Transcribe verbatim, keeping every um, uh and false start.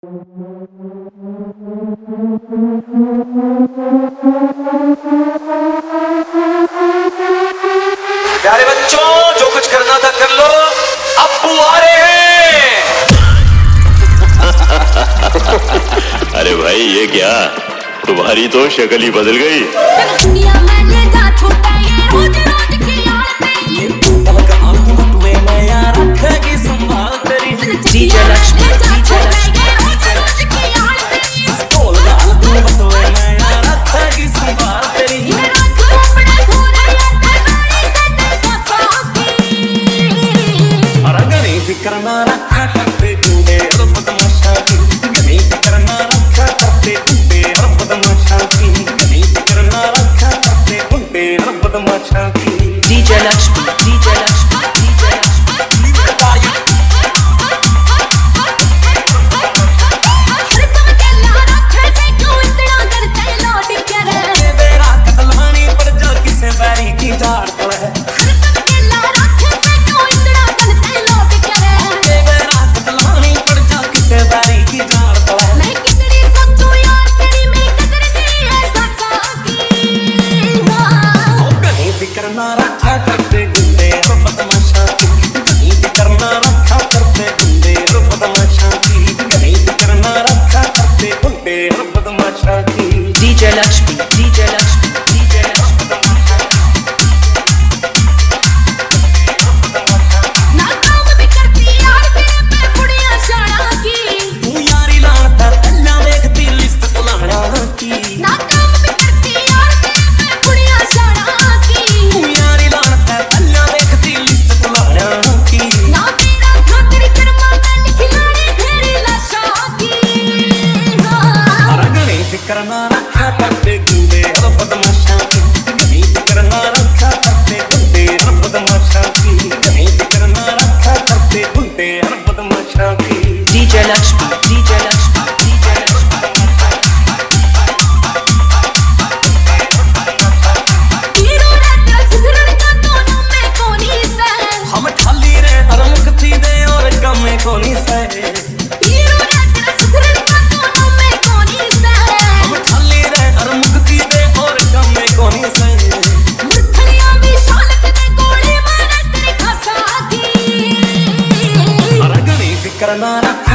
प्यारे बच्चों, जो कुछ करना था कर लो, अब्बू आ रहे हैं। अरे भाई ये क्या, तुम्हारी तो शक्ल ही बदल गई। दुनिया में ले जा छोटा ये रोज रोज की आदत ये तलक आंख बटुए मैं यार रखेगी संभाल तेरी डीजे लक्ष्मी डीजे लक्ष्मी रोज रोज की आदत बोल गाल तू बटुए मैं यार रखेगी संभाल तेरी ये रात घूमने घूरे लड़का गाड़ी से तेरे साथी अरे गनी फिक्र ना रखा करते टूटे रब तमाशा की गनी फिक्र ना रखा करते टूटे रब तमाशा की गनी फिक्र ना रखा करते टूटे रब तमाशा की DJ Lakshmi DJ Lakshmi DJ Lakshmi हर तुम केला रखे थे क्यों इतना डरते लौट के रे तेरा कतलानी पड़ जा किसे बैरी की झाड़ तले हर तुम केला रखे थे क्यों इतना डरते लौट के रे तेरा कतलानी पड़ जा किसे बैरी की झाड़ तले मैं कितनी सोचूं यार तेरी मैं कदर नहीं है सासा की वाह गनी फिक्र ना रखा करते गुंडे रब तमाशा की गनी फिक्र ना रखा करते गुंडे रब तमाशा की गनी फिक्र ना रखा करते गुंडे रब तमाशा की DJ Lakshmi DJ Lakshmi DJ Lakshmi ना काम भी करती यार तेरे पे बुढ़िया शाना की तू यारी लानता तल्ला देखती लिस्ट पुलाना की ना काम भी करती यार तेरे पे बुढ़िया शाना की तू यारी लानता तल्ला देखती लिस्ट पुलाना की ना तेरा खातिर कर्मा में लिखलाने तेरी लाशा की वाह अरे गनी फिक्र ना रखा करते गुंडे रब तमाशा की गनी फिक्र ना रखा करते गुंडे रब तमाशा की गनी फिक्र ना रखा करते गुंडे रब तमाशा की DJ Lakshmi DJ Lakshmi DJ Lakshmi hero रहता सुधरण का दोनों में कोनी से हम खाली रे हर मुक्ति दे और कम कोनी से हीरो रहता सुधरण का दोनों में कोनी से हम खाली रे हर मुक्ति दे और कम कोनी से मुर्खलियां भी शालक दे गोली मारे तेरी खसा की अरे गनी फिक्र ना रखा